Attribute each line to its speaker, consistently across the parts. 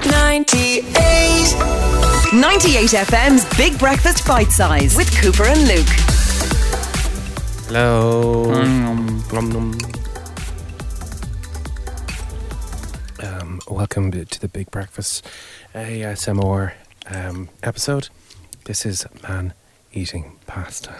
Speaker 1: 98 FM's Big Breakfast Bite Size with Cooper and Luke.
Speaker 2: Hello. Welcome to the Big Breakfast ASMR episode. This is man eating pasta.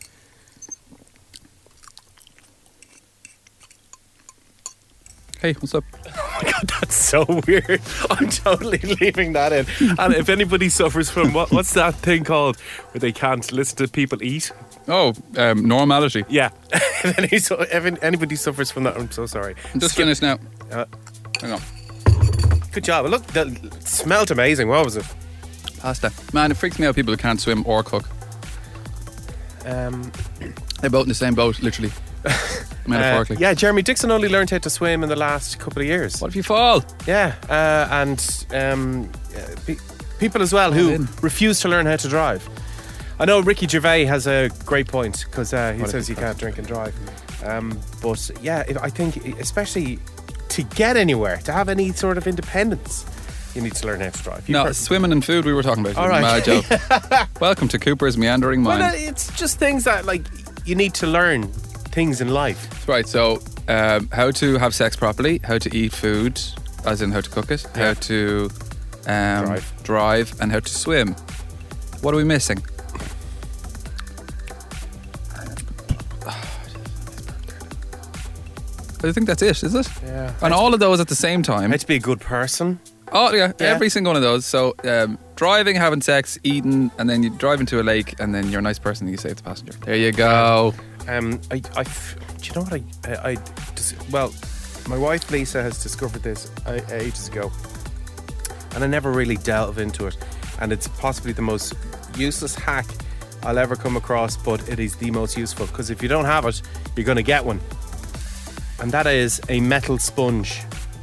Speaker 3: Hey, what's up?
Speaker 2: Oh my god, that's so weird. I'm totally leaving that in. And if anybody suffers from what's that thing called where they can't listen to people eat?
Speaker 3: Oh, normality.
Speaker 2: Yeah. If anybody suffers from that, I'm so sorry.
Speaker 3: I'm just finished now. Hang on.
Speaker 2: Good job. Look, that smelled amazing. What was it?
Speaker 3: Pasta. Man, it freaks me out people who can't swim or cook. They're both in the same boat, literally. Metaphorically.
Speaker 2: Yeah, Jeremy Dixon only learned how to swim in the last couple of years.
Speaker 3: What if you fall?
Speaker 2: Yeah, people as well who refuse to learn how to drive. I know Ricky Gervais has a great point because he says you can't drink and drive. But yeah, I think especially to get anywhere, to have any sort of independence, you need to learn how to drive.
Speaker 3: Swimming and food we were talking about.
Speaker 2: All right.
Speaker 3: Mad joke. Welcome to Cooper's Meandering Mind.
Speaker 2: Well, it's just things that like you need to learn things in life.
Speaker 3: That's right. So, how to have sex properly, how to eat food, as in how to cook it, how to drive, and how to swim. What are we missing? I think that's it, is it?
Speaker 2: Yeah.
Speaker 3: And all of those at the same time.
Speaker 2: How to be a good person.
Speaker 3: Oh, yeah, every single one of those. So, driving, having sex, eating, and then you drive into a lake, and then you're a nice person and you save the passenger. There you go.
Speaker 2: Do you know what well, my wife Lisa has discovered this ages ago, and I never really delved into it, and it's possibly the most useless hack I'll ever come across, but it is the most useful, because if you don't have it, you're going to get one, and that is a metal sponge.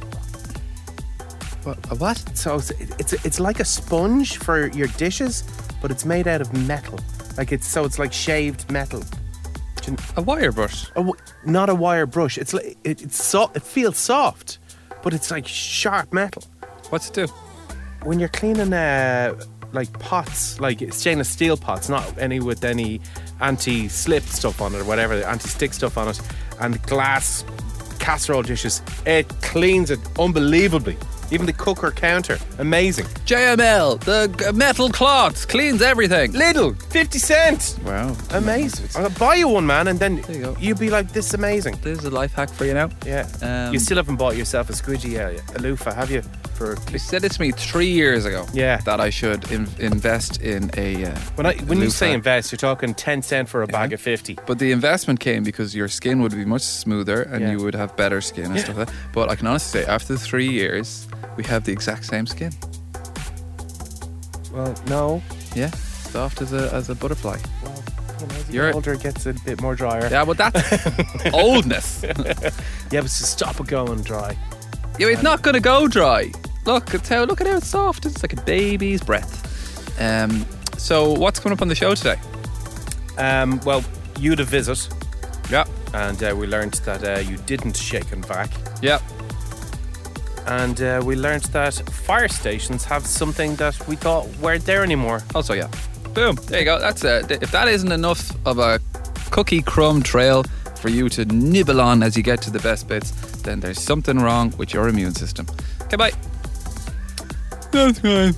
Speaker 3: What?
Speaker 2: So it's like a sponge for your dishes, but it's made out of metal. It's like shaved metal.
Speaker 3: A wire brush?
Speaker 2: Not a wire brush. It's like it feels soft, but it's like sharp metal.
Speaker 3: What's it do?
Speaker 2: When you're cleaning like pots, like stainless steel pots, not any with any anti-slip stuff on it or whatever, anti-stick stuff on it, and glass casserole dishes, it cleans it unbelievably. Even the cooker counter, amazing.
Speaker 3: JML, the metal cloths, cleans everything.
Speaker 2: Lidl, 50 cents.
Speaker 3: Wow.
Speaker 2: Amazing. I'll buy you one, man, and then you'll be like, this is amazing.
Speaker 3: This is a life hack for you now.
Speaker 2: Yeah. You still haven't bought yourself a squidgy a loofah, have you?
Speaker 3: You said it to me 3 years ago.
Speaker 2: Yeah.
Speaker 3: That I should invest in a
Speaker 2: when you say invest, you're talking 10 cent for a bag of 50.
Speaker 3: But the investment came because your skin would be much smoother and you would have better skin and stuff like that. But I can honestly say, after 3 years, we have the exact same skin.
Speaker 2: Well, no.
Speaker 3: Yeah. Soft as a butterfly.
Speaker 2: Well, as you get older, it gets a bit more drier.
Speaker 3: Yeah, but that's oldness.
Speaker 2: Yeah, but to stop it going dry.
Speaker 3: Yeah, it's not going to go dry. Look at how it's soft. It's like a baby's breath. So what's coming up on the show today?
Speaker 2: Well, you had a visit.
Speaker 3: Yeah.
Speaker 2: And we learned that you didn't shake and vac.
Speaker 3: Yeah.
Speaker 2: And we learned that fire stations have something that we thought weren't there anymore.
Speaker 3: Also, yeah. Boom. There you go. That's if that isn't enough of a cookie crumb trail for you to nibble on as you get to the best bits, then there's something wrong with your immune system. Okay, bye.
Speaker 2: Subscribe.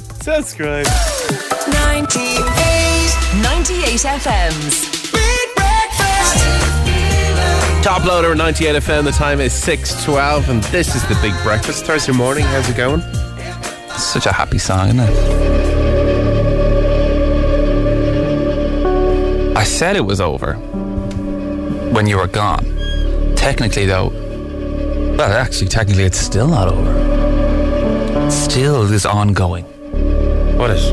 Speaker 1: 98 FM's Big Breakfast.
Speaker 2: Top loader 98 FM. The time is 6:12, and this is the Big Breakfast. Thursday morning. How's it going?
Speaker 3: It's such a happy song, isn't it? I said it was over when you were gone. Technically, though, technically it's still not over. It still is ongoing.
Speaker 2: What is?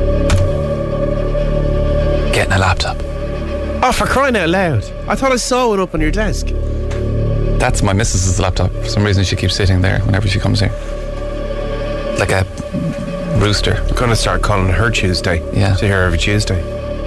Speaker 3: Getting a laptop.
Speaker 2: Oh, for crying out loud. I thought I saw it up on your desk.
Speaker 3: That's my missus's laptop. For some reason she keeps sitting there whenever she comes here. Like a rooster.
Speaker 2: I'm going to start calling her Tuesday.
Speaker 3: Yeah.
Speaker 2: To hear every Tuesday.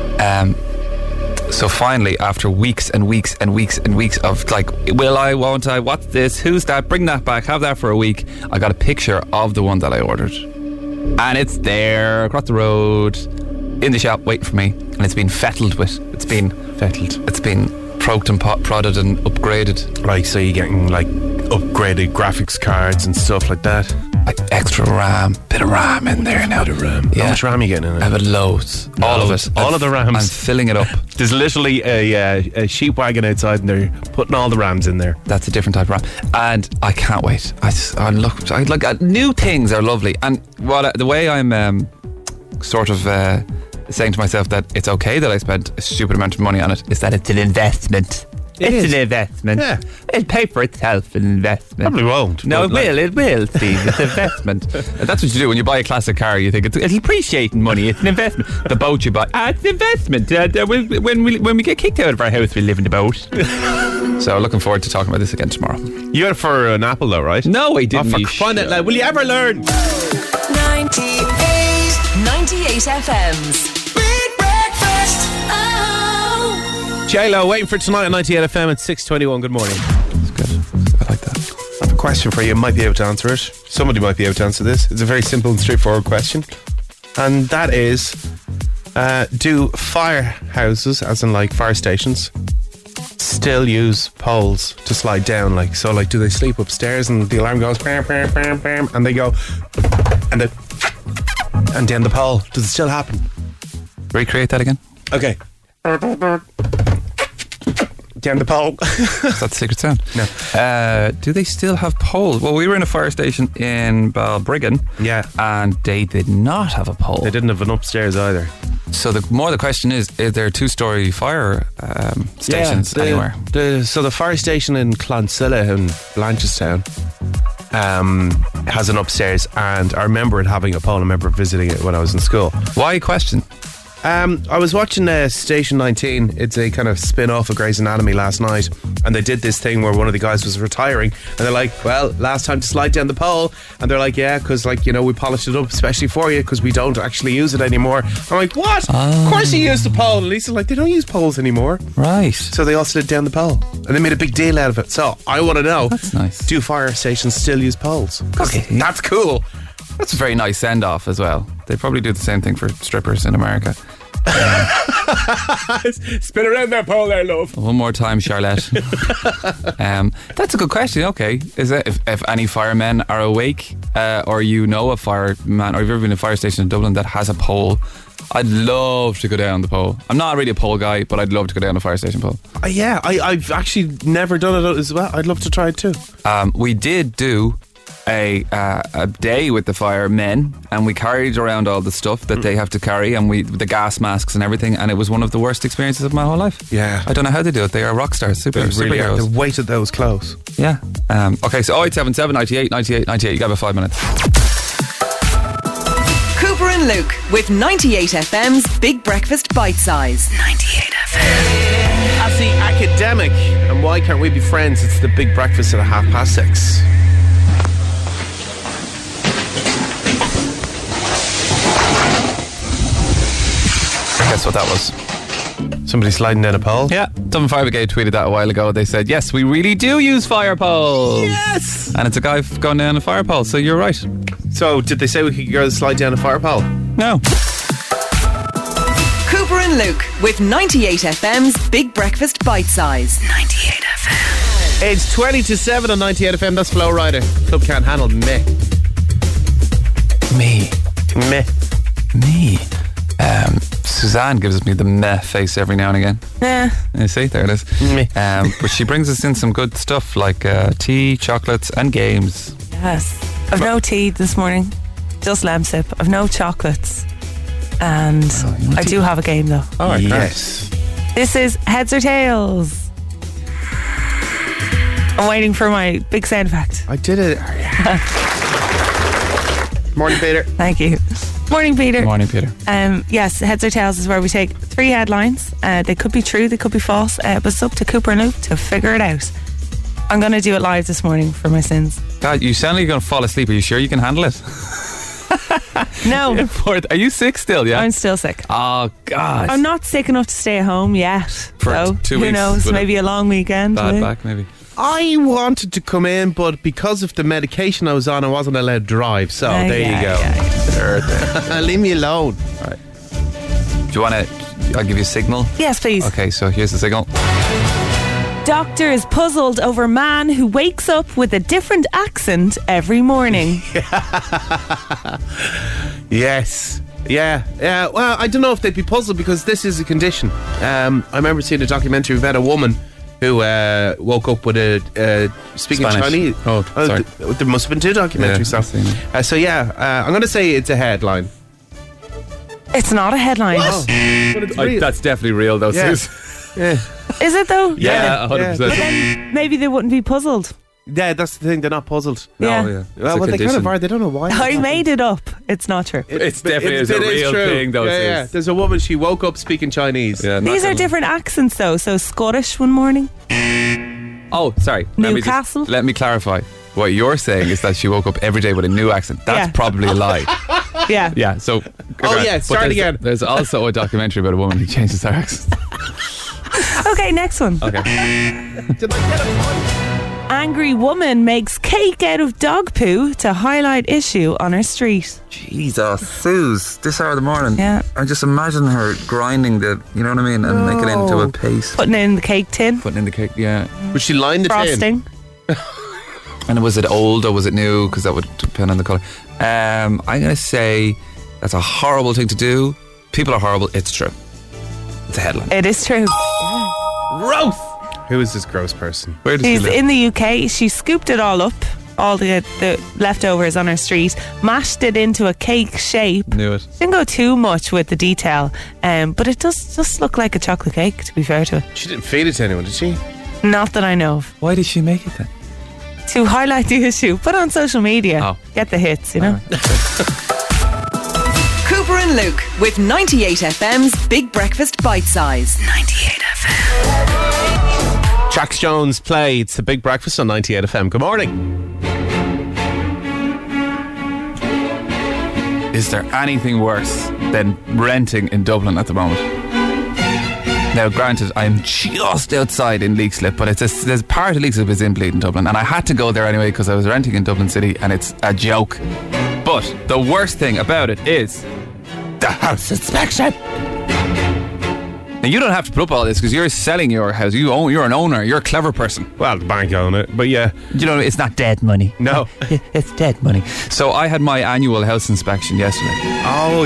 Speaker 3: So finally, after weeks and weeks and weeks and weeks of like, will I, won't I, what's this, who's that, bring that back, have that for a week, I got a picture of the one that I ordered. And it's there, across the road, in the shop, waiting for me. And it's been fettled with. It's been proked and prodded and upgraded.
Speaker 2: Like, so you're getting like upgraded graphics cards and stuff like that.
Speaker 3: Like extra RAM, bit of RAM in there now.
Speaker 2: Bit of RAM.
Speaker 3: Yeah.
Speaker 2: How much RAM are you getting in it?
Speaker 3: I have it loads. All of it.
Speaker 2: All of the RAMs.
Speaker 3: I'm filling it up.
Speaker 2: There's literally a sheep wagon outside and they're putting all the RAMs in there.
Speaker 3: That's a different type of RAM. And I can't wait. New things are lovely. And the way I'm sort of saying to myself that it's okay that I spent a stupid amount of money on it is that it's an investment. It's an investment.
Speaker 2: Yeah.
Speaker 3: It'll pay for itself, an investment.
Speaker 2: Probably won't.
Speaker 3: No, it will, Steve. It's an investment. And that's what you do when you buy a classic car. You think it'll appreciate in money. It's an investment. The boat you buy, it's an investment. When we get kicked out of our house, we live in the boat. So looking forward to talking about this again tomorrow.
Speaker 2: You got it for an Apple though, right?
Speaker 3: No, I didn't.
Speaker 2: Find it. Will you ever learn?
Speaker 1: 98 FM's Big Breakfast.
Speaker 2: J-Lo waiting for tonight on 98 FM at 6:21. Good morning.
Speaker 3: That's good. I like that.
Speaker 2: I have a question for you. Might be able to answer it. Somebody might be able to answer this. It's a very simple and straightforward question. And that is, do firehouses, as in like fire stations, still use poles to slide down? Like, so like, do they sleep upstairs and the alarm goes bam, bam, bam, bam, and they go and then the pole? Does it still happen?
Speaker 3: Recreate that again.
Speaker 2: Okay. Down the pole.
Speaker 3: Is that the secret sound?
Speaker 2: No.
Speaker 3: Do they still have poles? Well, we were in a fire station in Balbriggan.
Speaker 2: Yeah.
Speaker 3: And they did not have a pole.
Speaker 2: They didn't have an upstairs either.
Speaker 3: So the question is there 2-story fire stations anywhere?
Speaker 2: So the fire station in Clonsilla in Blanchardstown has an upstairs, and I remember it having a pole. I remember visiting it when I was in school.
Speaker 3: Why question?
Speaker 2: I was watching Station 19. It's a kind of spin-off of Grey's Anatomy last night, and they did this thing where one of the guys was retiring, and they're like, well, last time to slide down the pole, and they're like, yeah, because like, you know, we polished it up especially for you because we don't actually use it anymore. I'm like, what? Of course you use the pole. And Lisa's like, they don't use poles anymore.
Speaker 3: Right.
Speaker 2: So they all slid down the pole, and they made a big deal out of it. So I want to know,
Speaker 3: that's nice.
Speaker 2: Do fire stations still use poles?
Speaker 3: Okay,
Speaker 2: that's cool.
Speaker 3: That's a very nice send-off as well. They probably do the same thing for strippers in America.
Speaker 2: Spin around that pole there, love.
Speaker 3: One more time, Charlotte. That's a good question. Okay, is it if any firemen are awake, or you know a fireman, or you've ever been in a fire station in Dublin that has a pole? I'd love to go down the pole. I'm not really a pole guy, but I'd love to go down a fire station pole.
Speaker 2: Yeah, I've actually never done it as well. I'd love to try it too.
Speaker 3: We did do a day with the firemen, and we carried around all the stuff that they have to carry, and the gas masks and everything, and it was one of the worst experiences of my whole life.
Speaker 2: Yeah,
Speaker 3: I don't know how they do it. They are rock stars, superheroes.
Speaker 2: The weight of those clothes.
Speaker 3: Yeah. Okay, so 0877 98 98 98. You got about 5 minutes.
Speaker 1: Cooper and Luke with 98 FM's Big Breakfast Bite Size. 98 FM.
Speaker 2: As the academic, and why can't we be friends? It's the Big Breakfast at 6:30. Guess what that was? Somebody sliding down a pole?
Speaker 3: Yeah, Dublin Fire Brigade tweeted that a while ago. They said, yes, we really do use fire poles.
Speaker 2: Yes!
Speaker 3: And it's a guy going down a fire pole, so you're right.
Speaker 2: So, did they say we could go slide down a fire pole?
Speaker 3: No.
Speaker 1: Cooper and Luke with 98 FM's Big Breakfast Bite Size. 98 FM.
Speaker 2: It's 20 to 7 on 98 FM. That's Flow Rider. Club can't handle me.
Speaker 3: Me.
Speaker 2: Me.
Speaker 3: Suzanne gives me the meh face every now and again.
Speaker 4: Yeah.
Speaker 3: You see, there it is. But she brings us in some good stuff like tea, chocolates and games.
Speaker 4: Yes. I've no tea this morning, just lamb sip. I've no chocolates, and I do have a game though.
Speaker 3: All right,
Speaker 2: yes.
Speaker 4: This is Heads or Tails. I'm waiting for my big sound effect.
Speaker 2: I did it. Morning, Peter.
Speaker 4: Thank you. Morning, Peter.
Speaker 3: Morning, Peter.
Speaker 4: Yes, Heads or Tails is where we take 3 headlines. They could be true, they could be false, but it's up to Cooper and Luke to figure it out. I'm going to do it live this morning for my sins.
Speaker 3: God, you sound like you're going to fall asleep. Are you sure you can handle it?
Speaker 4: No.
Speaker 3: Are you sick still, yeah?
Speaker 4: I'm still sick.
Speaker 3: Oh, God.
Speaker 4: I'm not sick enough to stay at home yet.
Speaker 3: For
Speaker 4: so
Speaker 3: 2 weeks.
Speaker 4: Who knows, maybe a long weekend.
Speaker 3: Bad back, maybe.
Speaker 2: I wanted to come in, but because of the medication I was on, I wasn't allowed to drive. So there you go.
Speaker 3: birthday.
Speaker 2: Leave me alone.
Speaker 3: All right. Do you want to? I'll give you a signal.
Speaker 4: Yes, please.
Speaker 3: Okay, so here's the signal.
Speaker 4: Doctor is puzzled over man who wakes up with a different accent every morning.
Speaker 2: Yes. Yeah. Well, I don't know if they'd be puzzled because this is a condition. I remember seeing a documentary about a woman who woke up with a speaking
Speaker 3: Spanish.
Speaker 2: Chinese.
Speaker 3: Oh, sorry.
Speaker 2: There must have been 2 documentaries.
Speaker 3: Yeah, I've seen it.
Speaker 2: I'm going to say it's a headline.
Speaker 4: It's not a headline.
Speaker 2: But it's real.
Speaker 3: That's definitely real, though,
Speaker 2: Yeah.
Speaker 3: Sus.
Speaker 2: Yeah.
Speaker 4: Is it though?
Speaker 3: Yeah, 100%.
Speaker 4: But then maybe they wouldn't be puzzled.
Speaker 2: Yeah, that's the thing. They're not puzzled.
Speaker 4: Yeah.
Speaker 3: Oh, yeah.
Speaker 2: Well, they kind of are. They don't know why.
Speaker 4: I made it up. It's not true.
Speaker 3: It's definitely is a real
Speaker 2: true.
Speaker 3: thing, though.
Speaker 2: Yeah.
Speaker 3: Sus.
Speaker 2: There's a woman. She woke up speaking Chinese.
Speaker 3: Yeah, not
Speaker 4: These are
Speaker 3: gonna-
Speaker 4: different accents though. So Scottish one morning.
Speaker 3: Oh, sorry.
Speaker 4: Newcastle?
Speaker 3: Let me clarify. What you're saying is that she woke up every day with a new accent. That's
Speaker 4: Yeah.
Speaker 3: probably a lie.
Speaker 4: Yeah.
Speaker 3: Yeah, so...
Speaker 2: yeah, start
Speaker 3: there's-
Speaker 2: again.
Speaker 3: There's also a documentary about a woman who changes her accent.
Speaker 4: Okay, next one.
Speaker 3: Okay.
Speaker 2: Did I get a point?
Speaker 4: Angry woman makes cake out of dog poo to highlight issue on her street.
Speaker 3: Jesus, Suze, this hour of the morning.
Speaker 4: Yeah.
Speaker 3: I just imagine her grinding the, you know what I mean, and make it into a paste.
Speaker 4: Putting it in the cake tin.
Speaker 3: Putting in the cake, yeah.
Speaker 2: Was she lined the tin?
Speaker 4: Frosting.
Speaker 3: And was it old or was it new? Because that would depend on the colour. I'm going to say that's a horrible thing to do. People are horrible. It's true. It's a headline.
Speaker 4: It is true.
Speaker 2: Gross. Who is this gross person?
Speaker 3: Where does
Speaker 4: She's
Speaker 3: she live?
Speaker 4: in the UK. She scooped it all up, all the leftovers on her street, mashed it into a cake shape.
Speaker 3: Knew it.
Speaker 4: Didn't go too much with the detail, but it does just look like a chocolate cake, to be fair to it.
Speaker 2: She didn't feed it to anyone, did she?
Speaker 4: Not that I know of.
Speaker 3: Why did she make it then?
Speaker 4: To highlight the issue, put it on social media.
Speaker 3: Oh.
Speaker 4: Get the hits, you know.
Speaker 1: Cooper and Luke with 98 FM's Big Breakfast Bite Size. 98 FM.
Speaker 2: Jax Jones play. It's the Big Breakfast on 98 FM. Good morning.
Speaker 3: Is there anything worse than renting in Dublin at the moment? Now, granted, I'm just outside in Leixlip, but there's part of Leixlip is in Bleeding Dublin, and I had to go there anyway because I was renting in Dublin City, and it's a joke. But the worst thing about it is the house inspection. Now, you don't have to put up all this because you're selling your house. You're an owner. You're a clever person.
Speaker 2: Well, the bank own it, but yeah.
Speaker 3: You know, it's not dead money.
Speaker 2: No.
Speaker 3: It's dead money. So I had my annual house inspection yesterday.
Speaker 2: Oh,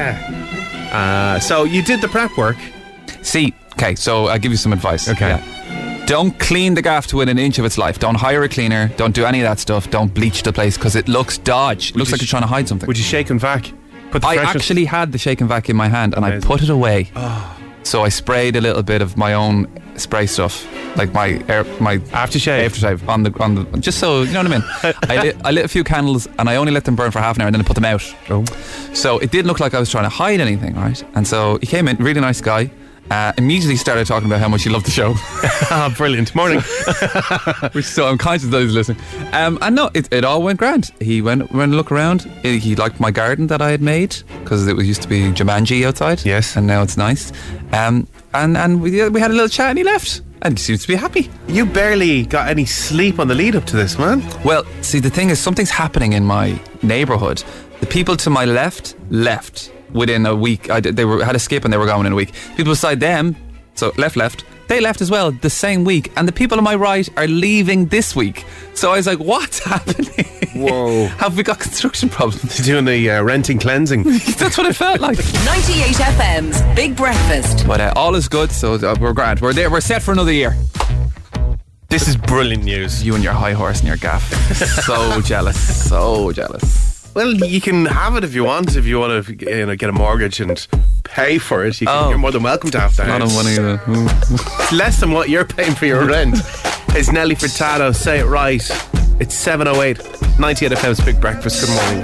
Speaker 2: yeah. So you did the prep work.
Speaker 3: See, okay, so I'll give you some advice.
Speaker 2: Okay.
Speaker 3: Yeah. Don't clean the gaff to within an inch of its life. Don't hire a cleaner. Don't do any of that stuff. Don't bleach the place because it looks dodge. It looks like you're trying to hide something.
Speaker 2: Would you shake and vac? Put the
Speaker 3: I
Speaker 2: freshness-
Speaker 3: actually had the shake and vac in my hand and
Speaker 2: Amazing.
Speaker 3: I put it away. So I sprayed a little bit of my own spray stuff, like my aftershave on the just so you know what I mean. I lit a few candles and I only let them burn for half an hour and then I put them out.
Speaker 2: Oh.
Speaker 3: So it didn't look like I was trying to hide anything, right? And so he came in, really nice guy. Immediately started talking about how much he loved the show.
Speaker 2: Oh, brilliant. Morning.
Speaker 3: So I'm conscious that he's listening. And no, it all went grand. He went and looked around. He liked my garden that I had made because it used to be Jumanji outside.
Speaker 2: Yes.
Speaker 3: And now it's nice. And we had a little chat and he left. And he seems to be happy.
Speaker 2: You barely got any sleep on the lead up to this, man.
Speaker 3: Well, see, the thing is, something's happening in my neighbourhood. The people to my left within a week. Had a skip and they were gone in a week. People beside them, so left, they left as well the same week. And the people on my right are leaving this week. So I was like, what's happening?
Speaker 2: Whoa.
Speaker 3: Have we got construction problems?
Speaker 2: Doing the renting cleansing.
Speaker 3: That's what it felt like.
Speaker 1: 98 FM's Big Breakfast.
Speaker 3: But all is good, so we're grand. We're there. We're set for another year.
Speaker 2: This is brilliant news.
Speaker 3: You and your high horse and your gaff. So jealous. So jealous.
Speaker 2: Well, you can have it if you want. If you want to get a mortgage and pay for it, you're more than welcome to have that.
Speaker 3: I don't want to.
Speaker 2: It's less than what you're paying for your rent. It's Nelly Furtado. Say it right. It's 7:08. 98 FM's Big Breakfast. Good morning.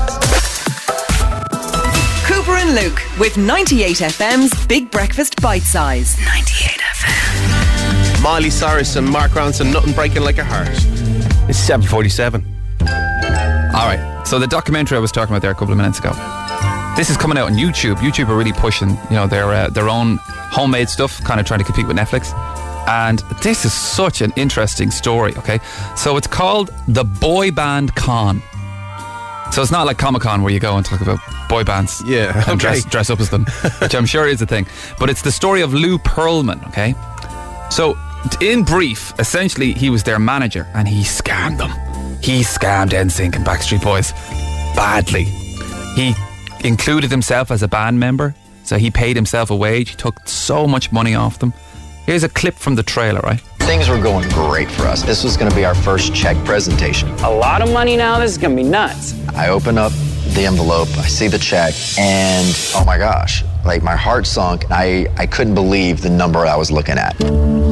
Speaker 1: Cooper and Luke with 98 FM's Big Breakfast Bite Size. 98 FM.
Speaker 2: Miley Cyrus and Mark Ronson. Nothing breaking like a heart. It's 7:47.
Speaker 3: All right. So the documentary I was talking about there a couple of minutes ago. This is coming out on YouTube. YouTube are really pushing, their own homemade stuff, kind of trying to compete with Netflix. And this is such an interesting story. Okay, so it's called The Boy Band Con. So it's not like Comic-Con where you go and talk about boy bands
Speaker 2: Yeah,
Speaker 3: and
Speaker 2: okay.
Speaker 3: dress up as them, which I'm sure is a thing. But it's the story of Lou Pearlman, okay? So, in brief, essentially he was their manager and he scammed them. He scammed NSYNC and Backstreet Boys badly. He included himself as a band member, so he paid himself a wage. He took so much money off them. Here's a clip from the trailer, right?
Speaker 5: Things were going great for us. This was going to be our first check presentation.
Speaker 6: A lot of money now. This is going to be nuts.
Speaker 5: I open up the envelope, I see the check, and oh my gosh, like my heart sunk. I couldn't believe the number I was looking at.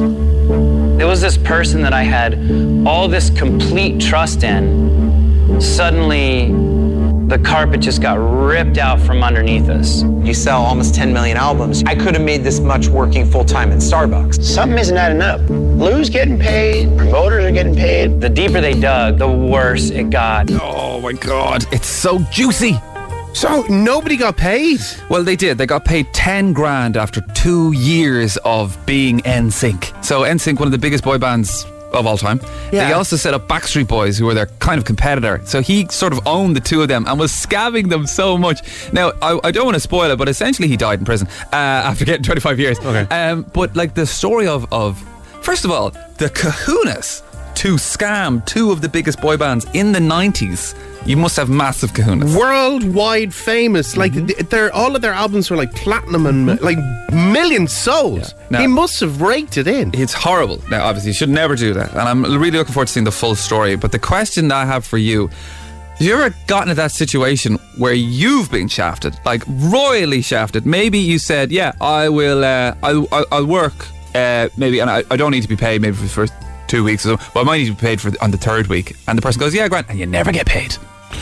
Speaker 6: There was this person that I had all this complete trust in. Suddenly, the carpet just got ripped out from underneath us.
Speaker 7: You sell almost 10 million albums. I could have made this much working full-time at Starbucks.
Speaker 8: Something isn't adding up. Lou's getting paid, promoters are getting paid.
Speaker 6: The deeper they dug, the worse it got.
Speaker 3: Oh my God, it's so juicy.
Speaker 2: So nobody got paid?
Speaker 3: Well, they did. They got paid 10 grand after 2 years of being NSYNC. So NSYNC, one of the biggest boy bands of all time.
Speaker 2: Yeah.
Speaker 3: They also set up Backstreet Boys, who were their kind of competitor. So he sort of owned the two of them and was scamming them so much. Now, I don't want to spoil it, but essentially he died in prison after getting 25 years.
Speaker 2: Okay.
Speaker 3: But like the story of first of all, the kahunas to scam two of the biggest boy bands in the 90s. You must have massive kahunas.
Speaker 2: Worldwide famous. Like, all of their albums were like platinum and like millions sold.
Speaker 3: Yeah. Now-
Speaker 2: He must have raked it in.
Speaker 3: It's horrible. Now, obviously, you should never do that. And I'm really looking forward to seeing the full story. But the question that I have for you, have you ever gotten to that situation where you've been shafted? Like, royally shafted? Maybe you said, yeah, I will, I'll work, maybe, and I don't need to be paid maybe for the first 2 weeks or so, but I might need to be paid on the third week. And the person goes, yeah, Grant, and you never get paid.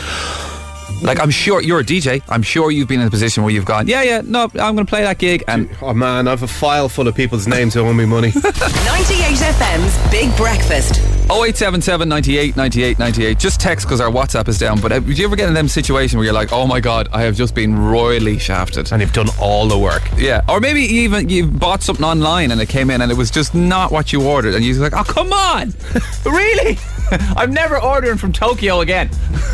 Speaker 3: Like, I'm sure you're a DJ. I'm sure you've been in a position where you've gone, yeah, no, I'm going to play that gig. And
Speaker 2: Oh man, I have a file full of people's names who owe me money.
Speaker 1: 98 FM's Big Breakfast.
Speaker 3: 0877 98 98 98. Just text because our WhatsApp is down. But did you ever get in them situation where you're like, oh my God, I have just been royally shafted?
Speaker 2: And you've done all the work.
Speaker 3: Yeah, or maybe even you bought something online and it came in and it was just not what you ordered, and you're like, oh come on, really? I'm never ordering from Tokyo again.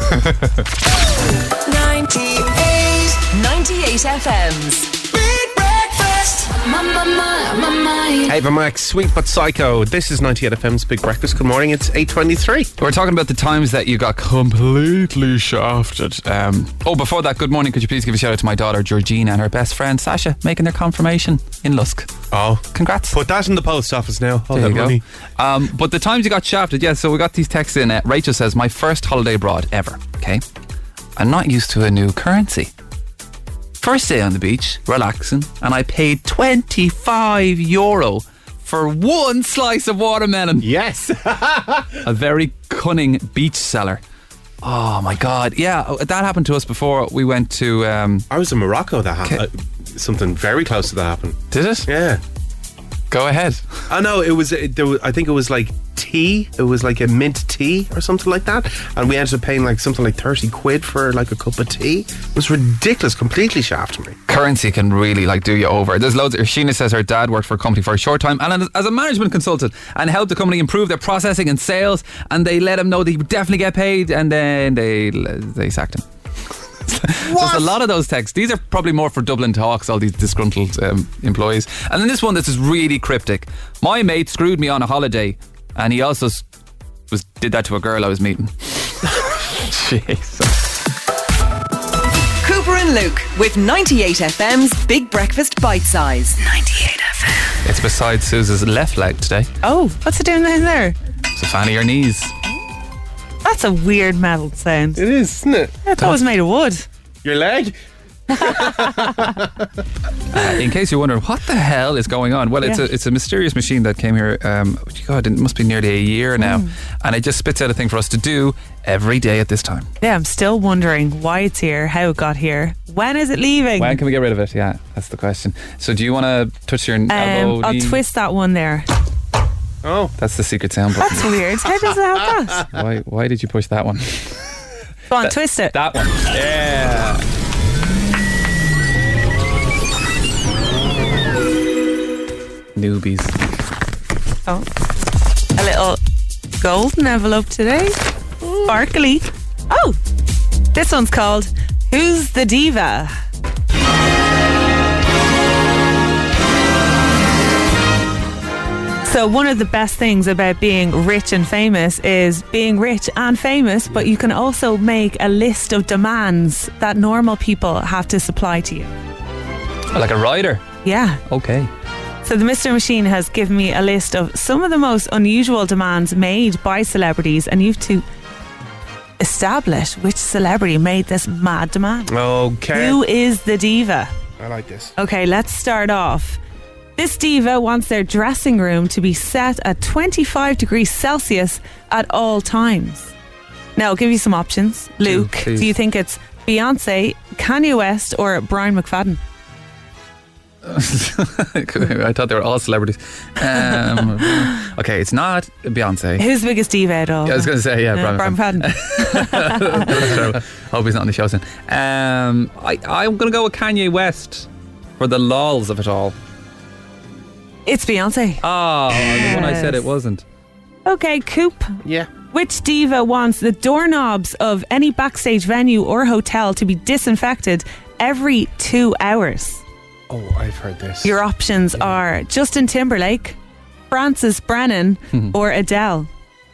Speaker 1: 98 FM's
Speaker 9: Big Breakfast.
Speaker 2: Ava Max, Sweet But Psycho. This is 98 FM's Big Breakfast. Good morning, it's 8:23.
Speaker 3: We're talking about the times that you got completely shafted. Before that, good morning. Could you please give a shout out to my daughter Georgina and her best friend Sasha making their confirmation in Lusk.
Speaker 2: Oh,
Speaker 3: Congrats.
Speaker 2: put that in the post office now. All
Speaker 3: There
Speaker 2: that
Speaker 3: you
Speaker 2: money.
Speaker 3: go. But the times you got shafted, yeah, so we got these texts in. Rachel says, my first holiday abroad ever, okay? I'm not used to a new currency. First day on the beach, relaxing, and I paid €25 for one slice of watermelon.
Speaker 2: Yes.
Speaker 3: A very cunning beach seller. Oh my God. Yeah, that happened to us before we went to...
Speaker 2: I was in Morocco. That happened. Something very close to that happened.
Speaker 3: Did it?
Speaker 2: Yeah.
Speaker 3: Go ahead.
Speaker 2: Oh no, I think it was like tea. It was like a mint tea or something like that. And we ended up paying like something like 30 quid for like a cup of tea. It was ridiculous, completely shafted me.
Speaker 3: Currency can really like do you over. There's loads. Sheena says her dad worked for a company for a short time and as a management consultant and helped the company improve their processing and sales, and they let him know that he would definitely get paid, and then they sacked him. There's a lot of those texts. These are probably more for Dublin Talks, all these disgruntled employees. And then this one, this is really cryptic. My mate screwed me on a holiday, and he also did that to a girl I was meeting. Jesus.
Speaker 1: Cooper and Luke with 98 FM's Big Breakfast Bite Size. 98 FM.
Speaker 3: It's beside Suze's left leg today.
Speaker 4: Oh, what's it doing there?
Speaker 3: It's a fan of your knees.
Speaker 4: That's a weird metal sound.
Speaker 2: It is, isn't it?
Speaker 4: I thought it was made of wood.
Speaker 2: Your leg?
Speaker 3: In case you're wondering what the hell is going on, well, it's a mysterious machine that came here. God, it must be nearly a year now, and it just spits out a thing for us to do every day at this time.
Speaker 4: Yeah, I'm still wondering why it's here, how it got here, when is it leaving?
Speaker 3: When can we get rid of it? Yeah, that's the question. So, do you want to touch your elbow?
Speaker 4: I'll
Speaker 3: knee?
Speaker 4: twist that one there.
Speaker 2: Oh,
Speaker 3: That's the secret sound button.
Speaker 4: That's weird. How does it have that?
Speaker 3: Why did you push that one?
Speaker 4: Go on, twist it.
Speaker 3: That one. Yeah. Newbies.
Speaker 4: Oh, a little golden envelope today. Sparkly. Oh, This one's called Who's the Diva? So one of the best things about being rich and famous is being rich and famous, but you can also make a list of demands that normal people have to supply to you.
Speaker 3: Like a rider?
Speaker 4: Yeah.
Speaker 3: Okay.
Speaker 4: So the Mr. Machine has given me a list of some of the most unusual demands made by celebrities, and you have to establish which celebrity made this mad demand.
Speaker 2: Okay.
Speaker 4: Who is the diva?
Speaker 2: I like this.
Speaker 4: Okay, let's start off. This diva wants their dressing room to be set at 25 degrees Celsius at all times. Now, I'll give you some options. Luke,
Speaker 3: please.
Speaker 4: do you think it's Beyonce, Kanye West or Brian McFadden?
Speaker 3: I thought they were all celebrities. Okay, it's not Beyonce.
Speaker 4: Who's the biggest diva at all?
Speaker 3: Yeah, I was going to say,
Speaker 4: Brian
Speaker 3: Brian
Speaker 4: McFadden.
Speaker 3: Hope he's not on the show soon. I'm going to go with Kanye West for the lols of it all.
Speaker 4: It's Beyonce.
Speaker 3: Oh, the one I said it wasn't.
Speaker 4: Okay, Coop.
Speaker 2: Yeah.
Speaker 4: Which diva wants the doorknobs of any backstage venue or hotel to be disinfected every 2 hours?
Speaker 2: Oh, I've heard this.
Speaker 4: Your options are Justin Timberlake, Frances Brennan, or Adele.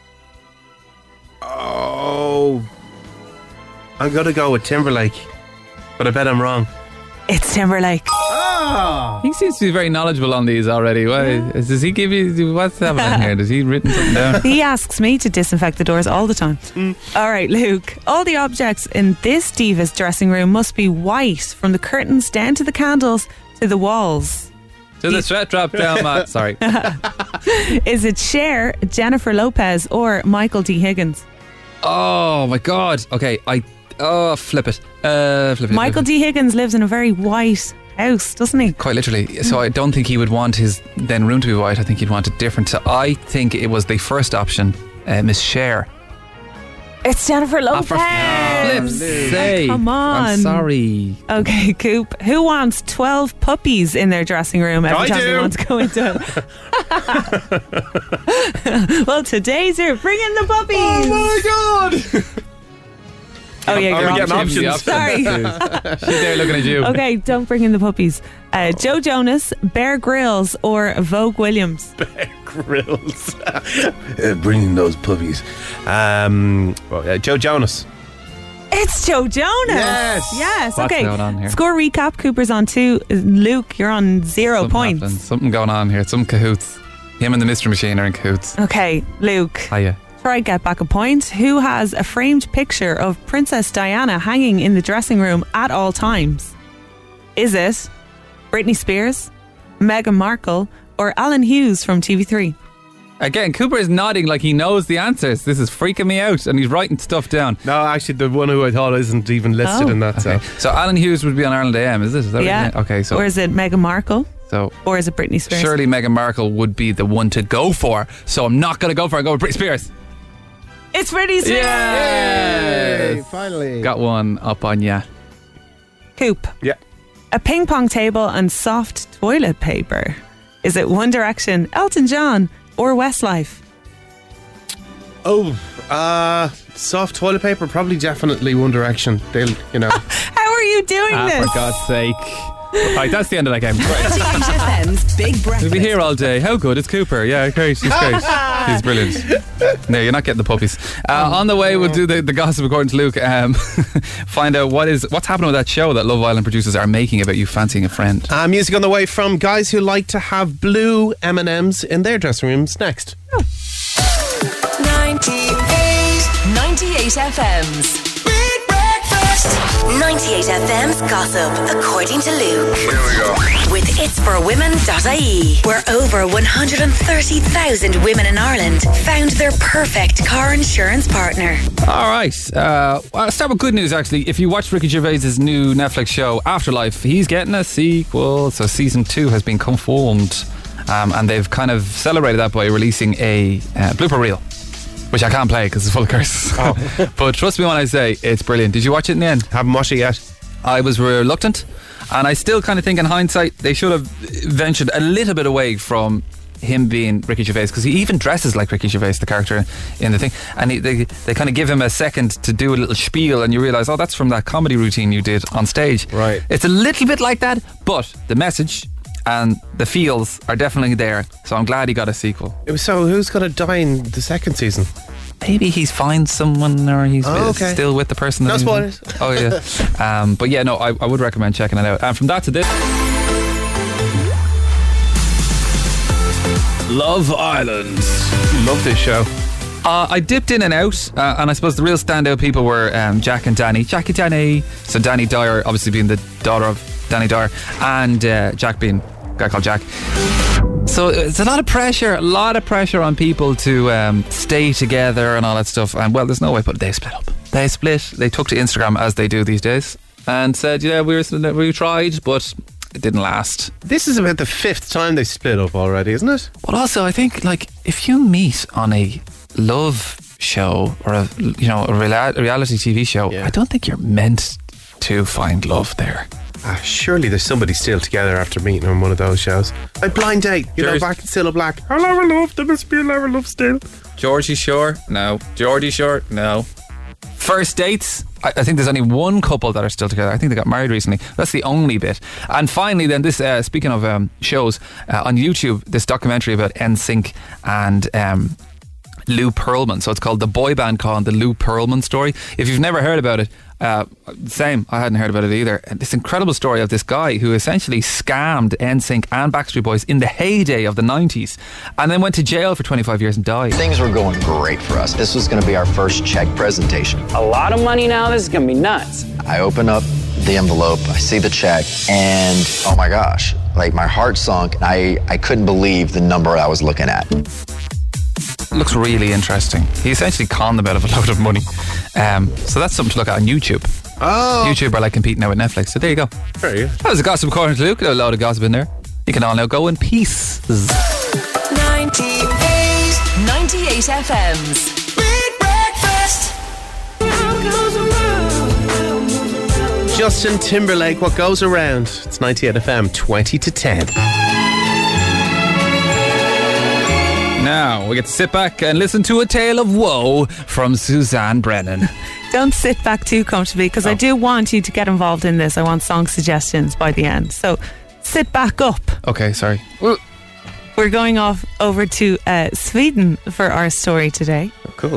Speaker 2: Oh, I'm going to go with Timberlake, but I bet I'm wrong.
Speaker 4: It's Timberlake.
Speaker 3: He seems to be very knowledgeable on these already. Why does he give you what's happening here? Has he written something down?
Speaker 4: He asks me to disinfect the doors all the time. All right, Luke. All the objects in this diva's dressing room must be white, from the curtains down to the candles to the walls.
Speaker 3: To the sweat drop down, Matt. Sorry.
Speaker 4: Is it Cher, Jennifer Lopez, or Michael D. Higgins?
Speaker 3: Oh my God. Okay, flip it.
Speaker 4: Michael D. Higgins lives in a very white house, doesn't he?
Speaker 3: Quite literally. So I don't think he would want his then room to be white. I think he'd want it different. So I think it was the first option, Miss Cher.
Speaker 4: It's Jennifer Lopez.
Speaker 3: Flip's sake.
Speaker 4: Come on.
Speaker 3: I'm sorry.
Speaker 4: Okay, Coop. Who wants 12 puppies in their dressing room every time they want to go into it? Well, today's here. Bring in the puppies.
Speaker 2: Oh my God.
Speaker 4: Oh yeah,
Speaker 2: I'm
Speaker 4: you're
Speaker 2: getting options.
Speaker 4: Sorry.
Speaker 3: She's there looking at you.
Speaker 4: Okay, don't bring in the puppies. Joe Jonas, Bear Grylls, or Vogue Williams?
Speaker 2: Bear Grylls. Bringing those puppies. Joe Jonas.
Speaker 4: It's Joe Jonas.
Speaker 2: Yes.
Speaker 3: What's
Speaker 4: Okay.
Speaker 3: going on here?
Speaker 4: Score recap. Cooper's on 2. Luke, you're on 0 points.
Speaker 3: Happened. Something going on here. Some cahoots. Him and the Mr. Machine are in cahoots.
Speaker 4: Okay, Luke.
Speaker 3: Hiya.
Speaker 4: Try and get back a point. Who has a framed picture of Princess Diana hanging in the dressing room at all times? Is it Britney Spears, Meghan Markle, or Alan Hughes from TV3?
Speaker 3: Again, Cooper is nodding like he knows the answers. This is freaking me out, and he's writing stuff down.
Speaker 2: No, actually, the one who I thought isn't even listed in that.
Speaker 3: Okay. So Alan Hughes would be on Ireland AM, is it? Is that
Speaker 4: Yeah.
Speaker 3: what you mean? Okay, so
Speaker 4: Or is it Meghan Markle?
Speaker 3: So
Speaker 4: or is it Britney Spears?
Speaker 3: surely Meghan Markle would be the one to go for. So I'm not going to go for it. I'll go with Britney Spears.
Speaker 4: It's Britney Spears.
Speaker 3: Yes.
Speaker 2: Finally.
Speaker 3: Got one up on ya.
Speaker 4: Coop.
Speaker 2: Yeah.
Speaker 4: A ping pong table and soft toilet paper. Is it One Direction, Elton John, or Westlife?
Speaker 2: Soft toilet paper, probably definitely One Direction. They'll,
Speaker 4: How are you doing this?
Speaker 3: For God's sake. Right, that's the end of that game.
Speaker 1: 98 FM's Big
Speaker 3: We'll
Speaker 1: Breakfast.
Speaker 3: be here all day. How good? It's Cooper. Yeah, great. She's great. She's brilliant. No, you're not getting the puppies. On the way, we'll do the gossip according to Luke. Find out what's happening with that show that Love Island producers are making about you fancying a friend.
Speaker 2: music on the way from guys who like to have blue M&Ms in their dressing rooms next.
Speaker 1: 98 FM's
Speaker 9: 98 FM's gossip, according to Luke. Here we go. With itsforwomen.ie, where over 130,000 women in Ireland found their perfect car insurance partner.
Speaker 3: All right. I'll start with good news, actually. If you watched Ricky Gervais's new Netflix show, Afterlife, he's getting a sequel. So season 2 has been confirmed. And they've kind of celebrated that by releasing a blooper reel, which I can't play because it's full of curses. But trust me when I say it's brilliant. Did you watch it in the end?
Speaker 2: Haven't watched it yet.
Speaker 3: I was reluctant, and I still kind of think in hindsight they should have ventured a little bit away from him being Ricky Gervais, because he even dresses like Ricky Gervais, the character in the thing, and they kind of give him a second to do a little spiel, and you realise, oh, that's from that comedy routine you did on stage.
Speaker 2: Right.
Speaker 3: It's a little bit like that, but the message and the feels are definitely there, so I'm glad he got a sequel.
Speaker 2: So who's going to die in the second season?
Speaker 3: Maybe he's found someone, or he's still with the person.
Speaker 2: No spoilers.
Speaker 3: Oh yeah. But yeah, no, I would recommend checking it out. And from that to this, Love Island.
Speaker 2: Love this show.
Speaker 3: I dipped in and out, and I suppose the real standout people were Jack and Danny. Jack and Danny. So Danny Dyer, obviously being the daughter of Danny Dyer, and Jack being a guy called Jack. So it's a lot of pressure on people to stay together and all that stuff. And well, there's no way, but they split up. They took to Instagram, as they do these days, and said, yeah, we tried, but it didn't last.
Speaker 2: This is about the 5th time they split up already, isn't it?
Speaker 3: But also, I think, like, if you meet on a love show or a reality TV show, I don't think you're meant to find love there.
Speaker 2: Surely there's somebody still together after meeting on one of those shows. Like Blind Date, back in Cilla Black. I'll have a love, there must be a lot of love still.
Speaker 3: Geordie Shore? No. Geordie Shore? No. First Dates? I think there's only one couple that are still together. I think they got married recently. That's the only bit. And finally then, this speaking of shows, on YouTube, this documentary about NSYNC and Lou Pearlman. So it's called The Boy Band Called The Lou Pearlman Story. If you've never heard about it, same, I hadn't heard about it either. And this incredible story of this guy who essentially scammed NSYNC and Backstreet Boys in the heyday of the 90s, and then went to jail for 25 years and died.
Speaker 5: Things were going great for us. This was going to be our first check presentation.
Speaker 6: A lot of money now. This is going to be nuts.
Speaker 5: I open up the envelope, I see the check, and oh my gosh, like my heart sunk. I couldn't believe the number I was looking at.
Speaker 3: Looks really interesting. He essentially conned them out of a load of money. So that's something to look at on YouTube.
Speaker 2: Oh.
Speaker 3: YouTube are like competing now with Netflix. So there you go.
Speaker 2: Very good.
Speaker 3: That was a gossip according to Luke. A load of gossip in there. You can all now go in peace.
Speaker 1: 98 FM's Big Breakfast.
Speaker 2: Justin Timberlake, What Goes Around. It's 98 FM, 20 to 10.
Speaker 3: Now we get to sit back and listen to a tale of woe from Suzanne Brennan.
Speaker 4: Don't sit back too comfortably, because I do want you to get involved in this. I want song suggestions by the end. So sit back up.
Speaker 3: Okay, sorry.
Speaker 4: We're going over to Sweden for our story today.
Speaker 2: Oh, cool.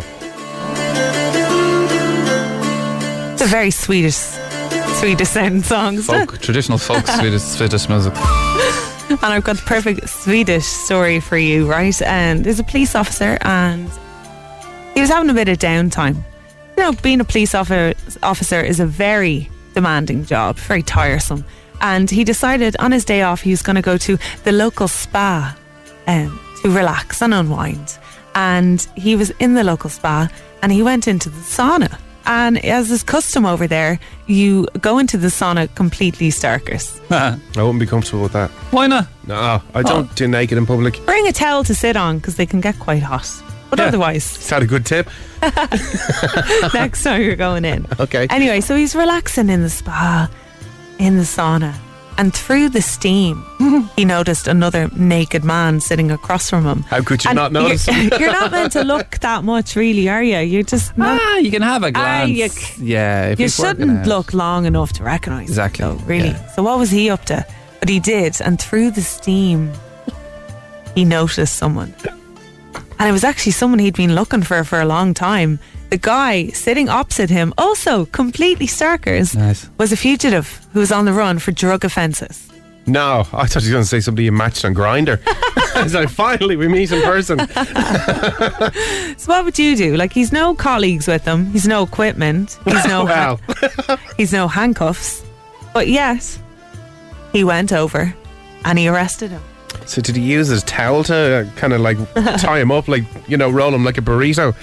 Speaker 4: It's a very Swedish sounding song.
Speaker 3: Traditional folk Swedish music.
Speaker 4: And I've got the perfect Swedish story for you, right? And there's a police officer, and he was having a bit of downtime. You know, being a police officer is a very demanding job, very tiresome. And he decided on his day off he was going to go to the local spa to relax and unwind. And he was in the local spa, and he went into the sauna. And as is custom over there, you go into the sauna completely starkers.
Speaker 2: I wouldn't be comfortable with that.
Speaker 3: Why not?
Speaker 2: No, I don't do naked in public.
Speaker 4: Bring a towel to sit on, because they can get quite hot. But otherwise...
Speaker 2: Is that a good tip?
Speaker 4: Next time you're going in.
Speaker 2: Okay.
Speaker 4: Anyway, so he's relaxing in the spa, in the sauna. And through the steam, he noticed another naked man sitting across from him.
Speaker 2: How could you not notice?
Speaker 4: You're not meant to look that much, really, are you? You're just not...
Speaker 3: you can have a glance. If
Speaker 4: you shouldn't look long enough to recognise
Speaker 3: exactly.
Speaker 4: Though, really.
Speaker 3: Yeah.
Speaker 4: So what was he up to? But he did, and through the steam, he noticed someone. And it was actually someone he'd been looking for a long time. The guy sitting opposite him, also completely starkers, was a fugitive who was on the run for drug offences.
Speaker 2: No, I thought he was going to say somebody you matched on Grindr. I was like, finally, we meet in person.
Speaker 4: So what would you do? Like, he's no colleagues with him. He's no equipment. He's no he's no handcuffs. But yet, he went over and he arrested him.
Speaker 2: So did he use his towel to kind of like tie him up, like, you know, roll him like a burrito?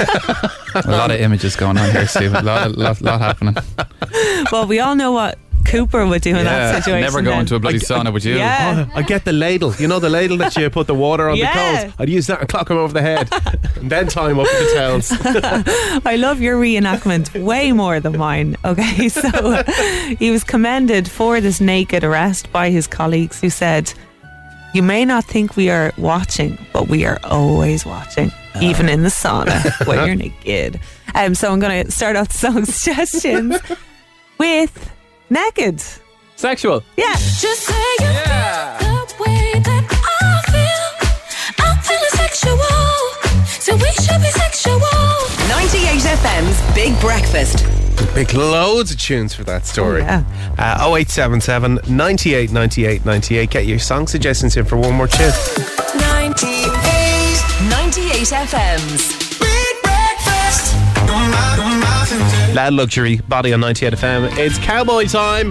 Speaker 3: A lot of images going on here, Steve. A lot happening.
Speaker 4: Well, we all know what Cooper would do in that situation.
Speaker 3: Never go into a bloody sauna with you.
Speaker 4: Yeah.
Speaker 2: I get the ladle. You know the ladle that you put the water on the coals? I'd use that and clock him over the head and then tie him up with the towels.
Speaker 4: I love your reenactment way more than mine. Okay, so he was commended for this naked arrest by his colleagues, who said, You may not think we are watching, but we are always watching, even in the sauna when you're naked. So I'm going to start off the song suggestions with Naked.
Speaker 3: Sexual.
Speaker 4: Yeah.
Speaker 10: Just say you feel the way that I feel. I'm feeling sexual, so we should be sexual.
Speaker 1: 98 FM's Big Breakfast.
Speaker 2: Big loads of tunes for that story.
Speaker 4: Oh, yeah.
Speaker 2: 0877 98 98 98. Get your song suggestions in for one more tune.
Speaker 1: 98 FM's
Speaker 10: Big Breakfast.
Speaker 2: Loud Luxury, Body on 98 FM. It's cowboy time.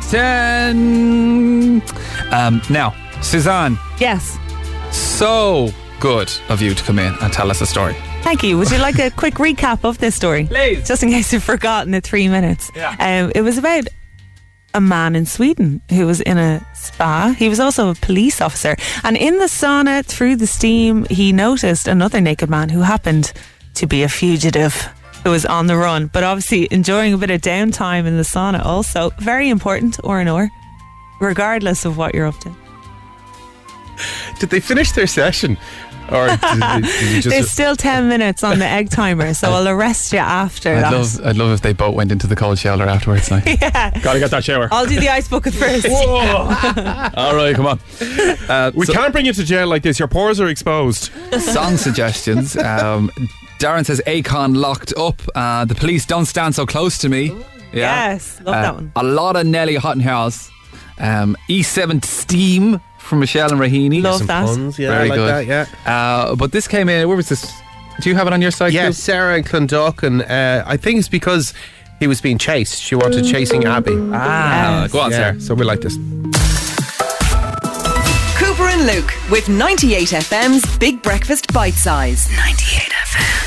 Speaker 3: 10. Now, Suzanne,
Speaker 4: Yes.
Speaker 3: so good of you to come in and tell us a story.
Speaker 4: Thank you. Would you like a quick recap of this story?
Speaker 3: Please.
Speaker 4: Just in case you've forgotten it 3 minutes.
Speaker 3: Yeah.
Speaker 4: It was about a man in Sweden who was in a spa. He was also a police officer. And in the sauna, through the steam, he noticed another naked man who happened to be a fugitive who was on the run. But obviously enjoying a bit of downtime in the sauna also. Very important, or regardless of what you're up to.
Speaker 2: Did they finish their session? Or did you just...
Speaker 4: There's still 10 minutes on the egg timer, so I'll arrest you after that.
Speaker 3: I'd love if they both went into the cold shower afterwards. Like,
Speaker 4: Yeah.
Speaker 3: gotta get that shower.
Speaker 4: I'll do the ice bucket first.
Speaker 3: All right, come on.
Speaker 2: We can't bring you to jail like this. Your pores are exposed.
Speaker 3: Song suggestions. Darren says Akon locked up. The police don't stand so close to me. Yeah.
Speaker 4: Yes, love that one.
Speaker 3: A lot of Nelly Hottenhouse. E7 Steam from Michelle and Rahini.
Speaker 4: Love
Speaker 2: Some
Speaker 4: that.
Speaker 2: puns, yeah,
Speaker 3: Very
Speaker 2: I like
Speaker 3: good.
Speaker 2: that, yeah.
Speaker 3: But this came in. Where was this? Do you have it on your side?
Speaker 2: Yeah,
Speaker 3: too?
Speaker 2: Sarah and Clondalkin. I think it's because he was being chased. She wanted chasing Abby.
Speaker 4: Yes.
Speaker 3: Go on,
Speaker 2: Yeah,
Speaker 3: Sarah.
Speaker 2: so we like this.
Speaker 1: Cooper and Luke with 98 FM's Big Breakfast Bite Size. 98 FM.